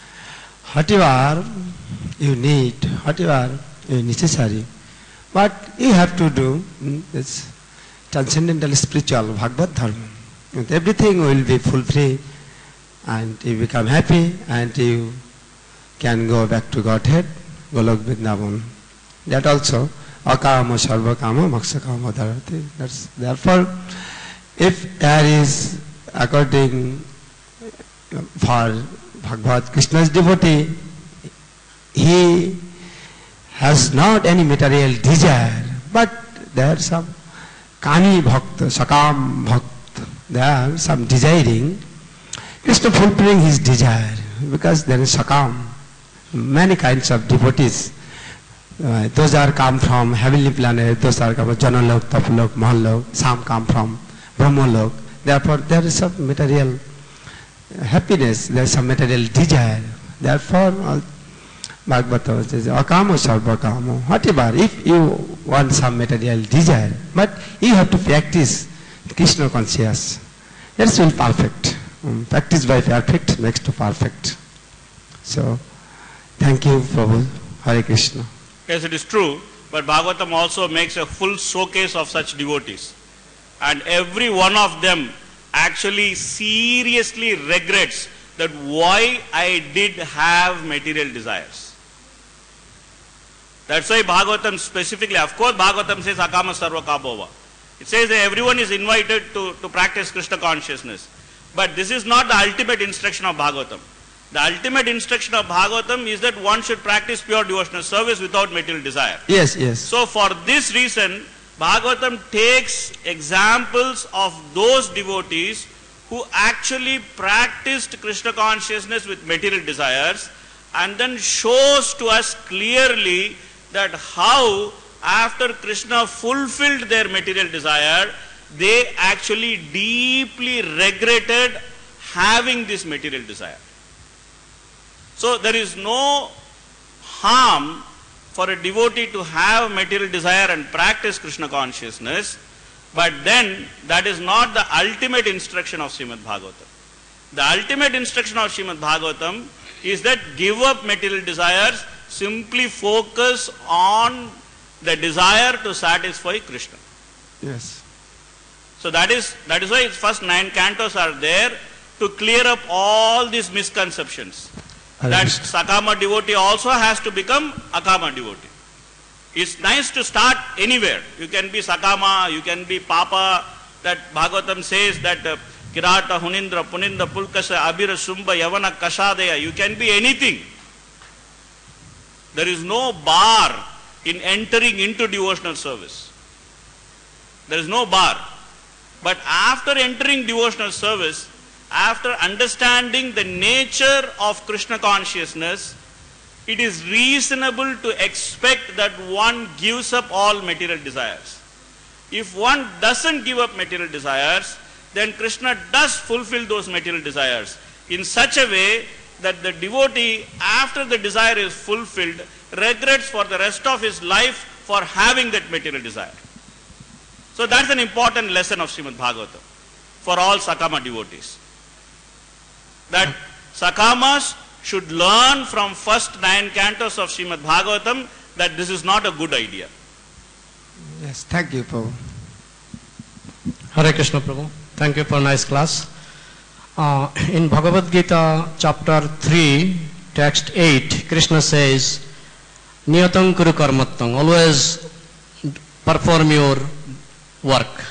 Whatever you need, whatever is necessary, what you have to do is transcendental spiritual Bhagavad Dharma. And everything will be fulfilled and you become happy and you can go back to Godhead, Golok Vrindavan. That also, akama sarvakama moksha kama dharati. That's therefore, if there is, according for Bhagavad Krishna's devotee, he has not any material desire, but there are some kani bhakta, sakam bhakta, there are some desiring. Krishna fulfilling his desire, because there is sakam, many kinds of devotees. Those are come from heavenly planet, those are come from Janalok, Tapalok, Mahalok, some come from Brahmalok. Therefore, there is some material happiness, there is some material desire. Therefore, Bhagavata says, akamo sarvakamo, whatever, if you want some material desire, but you have to practice Krishna consciousness. That's will perfect. Practice by perfect makes to perfect. So, thank you, Prabhu. Hare Krishna. Yes, it is true, but Bhagavatam also makes a full showcase of such devotees. And every one of them actually seriously regrets that why I did have material desires. That's why Bhagavatam specifically, of course Bhagavatam says akama sarva kabhava. It says that everyone is invited to practice Krishna consciousness. But this is not the ultimate instruction of Bhagavatam. The ultimate instruction of Bhagavatam is that one should practice pure devotional service without material desire. Yes, yes. So for this reason, Bhagavatam takes examples of those devotees who actually practiced Krishna consciousness with material desires, and then shows to us clearly that how after Krishna fulfilled their material desire, they actually deeply regretted having this material desire. So there is no harm for a devotee to have material desire and practice Krishna consciousness, but then that is not the ultimate instruction of Srimad Bhagavatam. The ultimate instruction of Srimad Bhagavatam is that give up material desires, simply focus on the desire to satisfy Krishna. Yes. So that is why its first 9 cantos are there to clear up all these misconceptions. That Sakama devotee also has to become Akama devotee. It's nice to start anywhere. You can be Sakama, you can be Papa. That Bhagavatam says that Kirata, Hunindra, Punindra, Pulkasa, Abhira, Sumba, Yavana, Kashadeya. You can be anything. There is no bar in entering into devotional service. There is no bar. But after entering devotional service, after understanding the nature of Krishna consciousness, it is reasonable to expect that one gives up all material desires. If one doesn't give up material desires, then Krishna does fulfill those material desires in such a way that the devotee, after the desire is fulfilled, regrets for the rest of his life for having that material desire. So that's an important lesson of Srimad Bhagavatam for all Sakama devotees. That Sakamas should learn from first 9 cantos of Srimad Bhagavatam that this is not a good idea. Yes, thank you, Prabhu. Hare Krishna, Prabhu. Thank you for a nice class. In Bhagavad Gita, chapter 3, text 8, Krishna says, Niyatam kuru karmattam, always perform your work.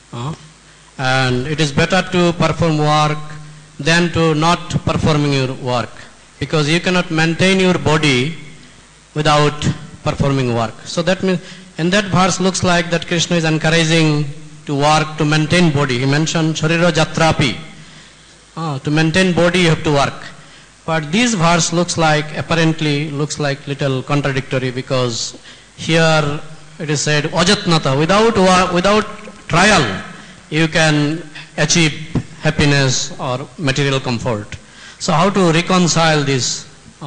And it is better to perform work than to not performing your work. Because you cannot maintain your body without performing work. So that means, and that verse looks like that Krishna is encouraging to work to maintain body. He mentioned Sharira Jatrapi. To maintain body you have to work. But this verse apparently looks like little contradictory, because here it is said Ajatnata, without trial you can achieve happiness or material comfort. So how to reconcile these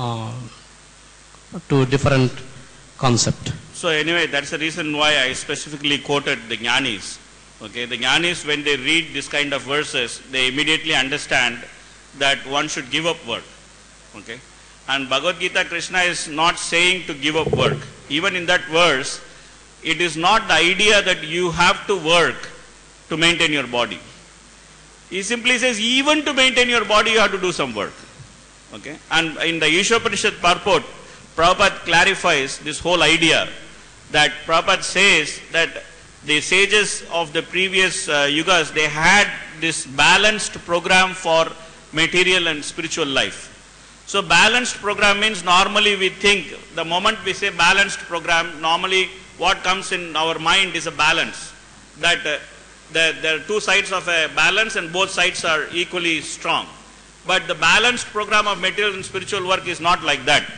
two different concepts? So anyway, that's the reason why I specifically quoted the Jnanis. Okay, the Jnanis, when they read this kind of verses, they immediately understand that one should give up work. Okay, and Bhagavad Gita, Krishna is not saying to give up work. Even in that verse, it is not the idea that you have to work to maintain your body. He simply says, even to maintain your body, you have to do some work. Okay, and in the Ishopanishad purport, Prabhupada clarifies this whole idea. That Prabhupada says that the sages of the previous yugas, they had this balanced program for material and spiritual life. So balanced program means, normally we think, the moment we say balanced program, normally what comes in our mind is a balance. That there are two sides of a balance and both sides are equally strong. But the balanced program of material and spiritual work is not like that.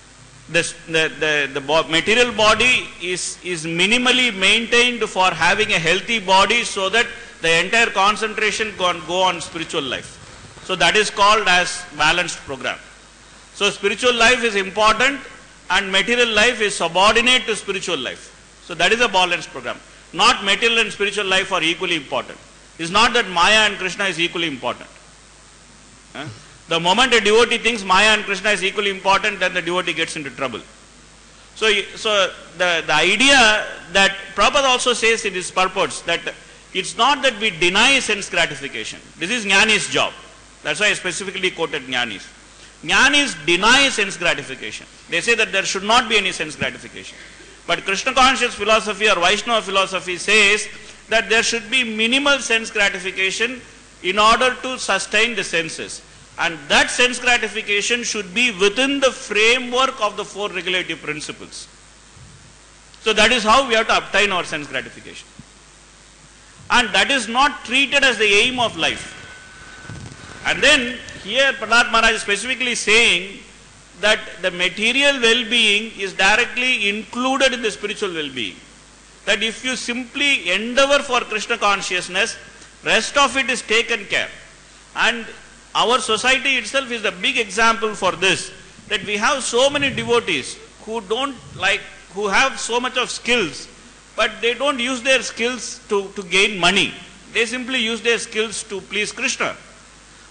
The material body is minimally maintained for having a healthy body, so that the entire concentration can go on spiritual life. So that is called as balanced program. So spiritual life is important and material life is subordinate to spiritual life. So that is a balanced program. Not material and spiritual life are equally important. It's not that Maya and Krishna is equally important. The moment a devotee thinks Maya and Krishna is equally important, then the devotee gets into trouble. So the idea that Prabhupada also says in his purports, that it's not that we deny sense gratification. This is Jnani's job. That's why I specifically quoted Jnanis. Jnanis deny sense gratification. They say that there should not be any sense gratification. But Krishna conscious philosophy or Vaishnava philosophy says that there should be minimal sense gratification in order to sustain the senses. And that sense gratification should be within the framework of the 4 regulative principles. So that is how we have to obtain our sense gratification. And that is not treated as the aim of life. And then here Prahlad Maharaj is specifically saying that the material well-being is directly included in the spiritual well-being. That if you simply endeavor for Krishna consciousness, rest of it is taken care. And our society itself is the big example for this, that we have so many devotees who have so much of skills, but they don't use their skills to gain money. They simply use their skills to please Krishna.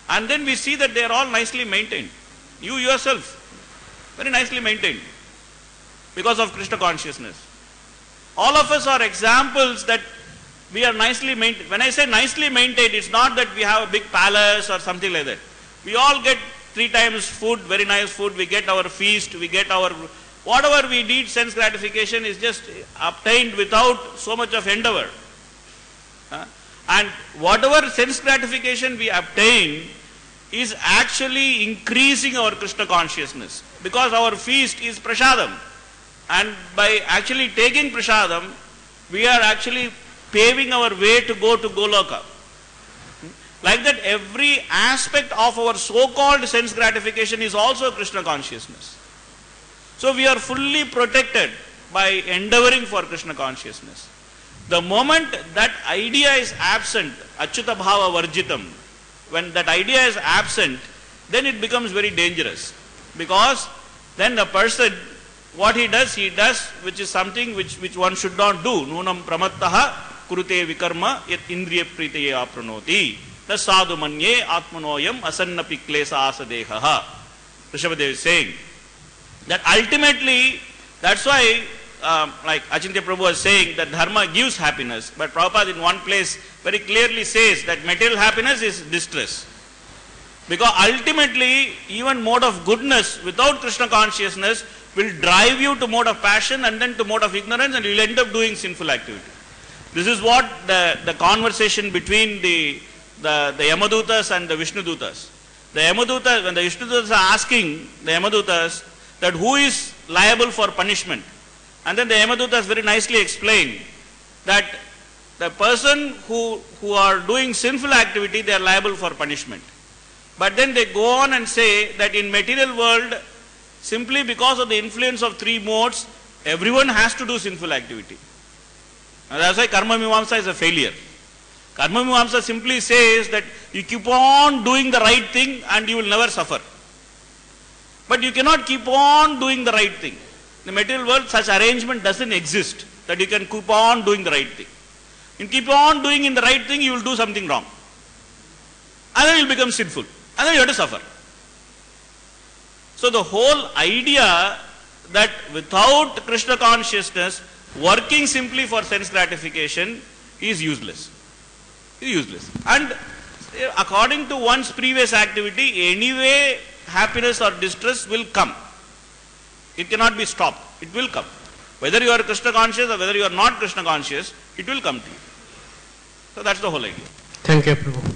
And then we see that they are all nicely maintained. You yourself, very nicely maintained because of Krishna consciousness. All of us are examples that we are nicely maintained. When I say nicely maintained, it's not that we have a big palace or something like that. We all get 3 times food, very nice food. We get our feast, we get our... Whatever we need, sense gratification is just obtained without so much of endeavor. And whatever sense gratification we obtain is actually increasing our Krishna consciousness. Because our feast is prasadam. And by actually taking prasadam, we are actually paving our way to go to Goloka. Like that, every aspect of our so-called sense gratification is also Krishna consciousness. So we are fully protected by endeavoring for Krishna consciousness. The moment that idea is absent, Achyuta Bhava Varjitam, when that idea is absent, then it becomes very dangerous. Because then the person, what he does, which is something which one should not do. Nunam pramattaha kurute vikarma yat indriya pritaye apranoti. The sadhu manye atmanoyam asannapi klesa asadehaha. Rishabhadev is saying that ultimately, that's why like Achintya Prabhu was saying that dharma gives happiness. But Prabhupada in one place very clearly says that material happiness is distress. Because ultimately, even mode of goodness without Krishna consciousness will drive you to mode of passion and then to mode of ignorance, and you will end up doing sinful activity. This is what the conversation between the Yamadutas and the Vishnudutas. The Yamadutas, when the Vishnudutas are asking the Yamadutas that who is liable for punishment, and then the Yamadutas very nicely explain that the person who are doing sinful activity, they are liable for punishment. But then they go on and say that in material world, simply because of the influence of 3 modes, everyone has to do sinful activity. And that's why Karma Mimamsa is a failure. Karma Mimamsa simply says that you keep on doing the right thing and you will never suffer. But you cannot keep on doing the right thing. In the material world, such arrangement doesn't exist that you can keep on doing the right thing. You keep on doing in the right thing, you will do something wrong. And then you will become sinful. And then you have to suffer. So the whole idea that without Krishna consciousness, working simply for sense gratification is useless. Is useless. And according to one's previous activity, anyway happiness or distress will come. It cannot be stopped. It will come. Whether you are Krishna conscious or whether you are not Krishna conscious, it will come to you. So that's the whole idea. Thank you, Prabhu.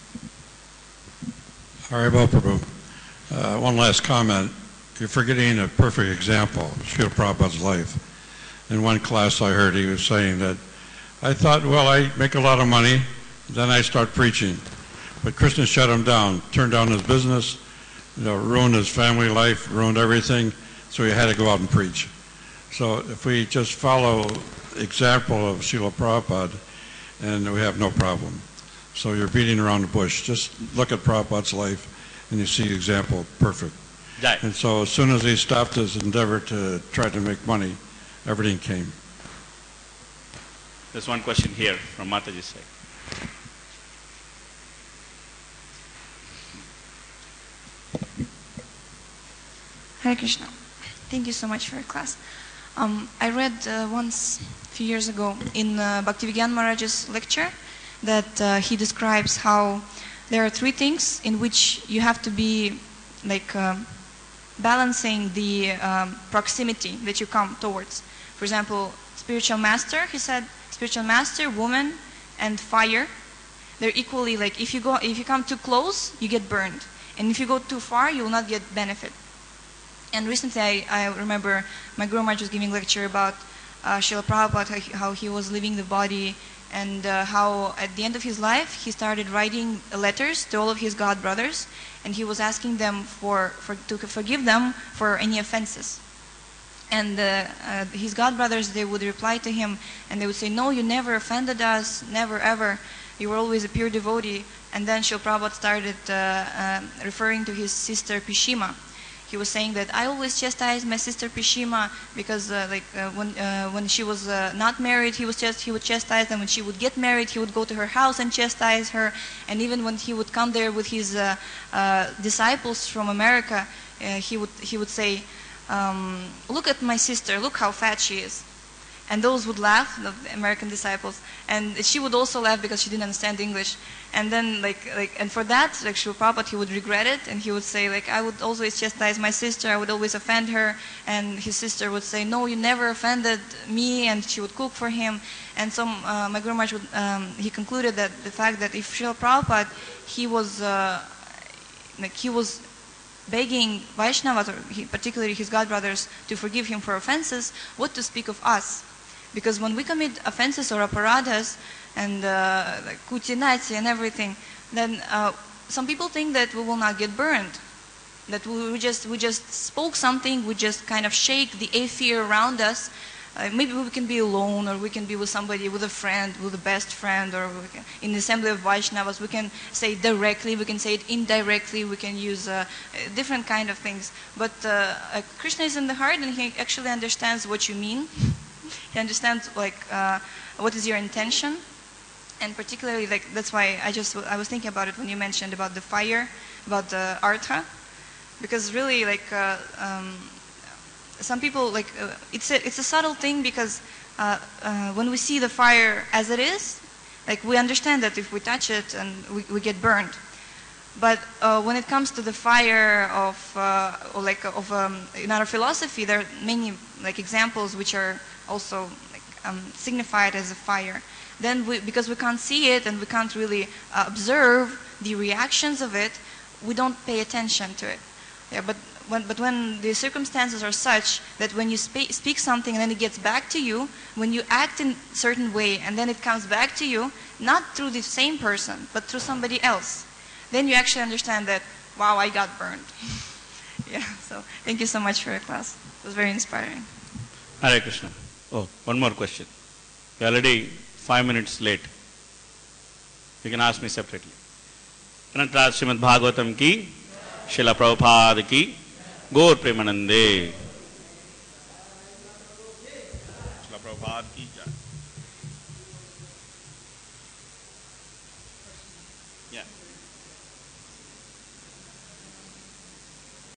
Haribol Prabhu. One last comment. You're forgetting a perfect example of Srila Prabhupada's life. In one class I heard he was saying that, I thought, well, I make a lot of money, then I start preaching. But Krishna shut him down, turned down his business, ruined his family life, ruined everything, so he had to go out and preach. So if we just follow the example of Srila Prabhupada, and we have no problem. So you're beating around the bush. Just look at Prabhupada's life, and you see the example perfect. Right. And so as soon as he stopped his endeavor to try to make money, everything came. There's one question here from Mataji's side. Hare Krishna. Thank you so much for your class. I read once, a few years ago, in Bhaktivedanta Maharaj's lecture, that he describes how there are 3 things in which you have to be like balancing the proximity that you come towards. For example, spiritual master, he said, spiritual master, woman, and fire. They're equally like, if you come too close, you get burned. And if you go too far, you will not get benefit. And recently I remember my Guru Maharaj was giving a lecture about Srila Prabhupada, how he was leaving the body, and how at the end of his life he started writing letters to all of his god brothers, and he was asking them to forgive them for any offenses. And his god brothers, they would reply to him and they would say, no, you never offended us, never ever, you were always a pure devotee. And then Srila Prabhupada started referring to his sister Pishima. he was saying that I always chastise my sister Pishima because when she was not married, he would chastise, and when she would get married, he would go to her house and chastise her, and even when he would come there with his disciples from America, he would say, look at my sister, look how fat she is. And those would laugh, the American disciples, and she would also laugh because she didn't understand English. And then and for that, like Srila Prabhupada, he would regret it, and he would say, like, I would always chastise my sister, I would always offend her, and his sister would say, no, you never offended me, and she would cook for him. And so my Guru Maharaj he concluded that the fact that if Srila Prabhupada, he was begging Vaishnavas, or particularly his godbrothers, to forgive him for offenses, what to speak of us? Because when we commit offenses or aparadhas and like kutinati and everything, then some people think that we will not get burned. That we just spoke something, we just kind of shake the fear around us. Maybe we can be alone, or we can be with somebody, with a friend, with a best friend, or in the assembly of Vaishnavas, we can say it directly, we can say it indirectly, we can use different kind of things. But Krishna is in the heart, and he actually understands what you mean. He understands what is your intention, and particularly that's why I was thinking about it when you mentioned about the fire, about the artha, because really some people it's a subtle thing, because when we see the fire as it is, we understand that if we touch it and we get burned. But when it comes to the fire in our philosophy, there are many examples which are also signified as a fire. Then because we can't see it and we can't really observe the reactions of it, we don't pay attention to it. Yeah, but when the circumstances are such that when you speak something and then it gets back to you, when you act in a certain way and then it comes back to you, not through the same person, but through somebody else, then you actually understand that, wow, I got burned. Yeah, so thank you so much for your class. It was very inspiring. Hare Krishna. Oh, one more question. You're already 5 minutes late. You can ask me separately. Anantara Srimad Bhagavatam ki, Srila Prabhupada ki, Gaur Premanande. Srila Prabhupada ki jai. Yeah.